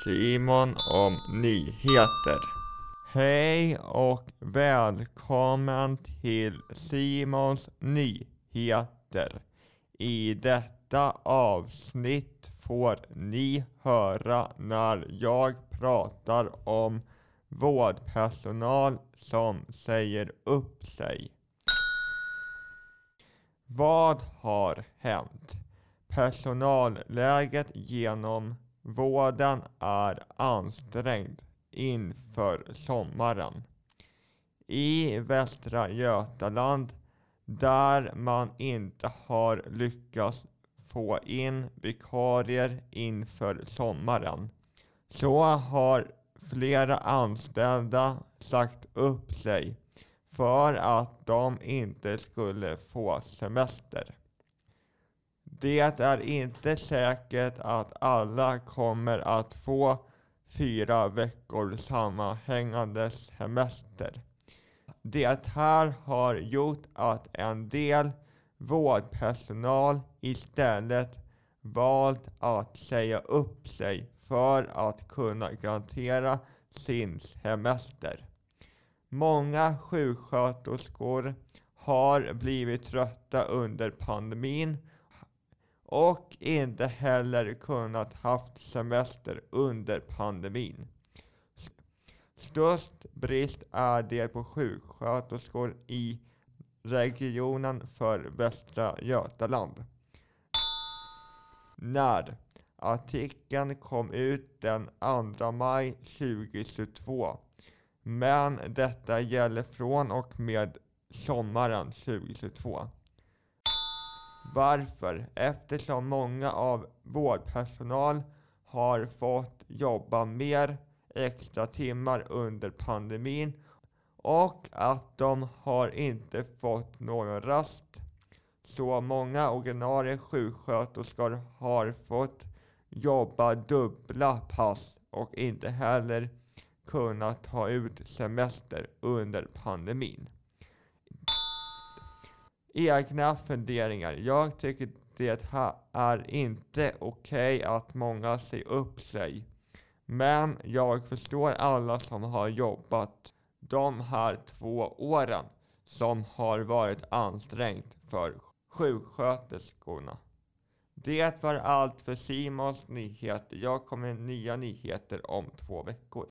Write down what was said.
Simon om nyheter. Hej och välkommen till Simons nyheter. I detta avsnitt får ni höra när jag pratar om vårdpersonal som säger upp sig. Vad har hänt? Personalläget genom vården är ansträngd inför sommaren. I Västra Götaland, där man inte har lyckats få in vikarier inför sommaren, så har flera anställda sagt upp sig för att de inte skulle få semester. Det är inte säkert att alla kommer att få 4 veckor sammanhängande semester. Det här har gjort att en del vårdpersonal istället valt att säga upp sig för att kunna garantera sin semester. Många sjuksköterskor har blivit trötta under pandemin och inte heller kunnat haft semester under pandemin. Störst brist är det på sjuksköterskor i regionen för Västra Götaland. När artikeln kom ut den 2 maj 2022, men detta gäller från och med sommaren 2022. Varför? Eftersom många av vårdpersonal har fått jobba mer extra timmar under pandemin och att de har inte fått någon rast. Så många ordinarie sjuksköterskor har fått jobba dubbla pass och inte heller kunnat ta ut semester under pandemin. Egna funderingar. Jag tycker det här är inte okej att många säger upp sig. Men jag förstår alla som har jobbat de här 2 åren som har varit ansträngt för sjuksköterskorna. Det var allt för Simons nyheter. Jag kommer med nya nyheter om 2 veckor.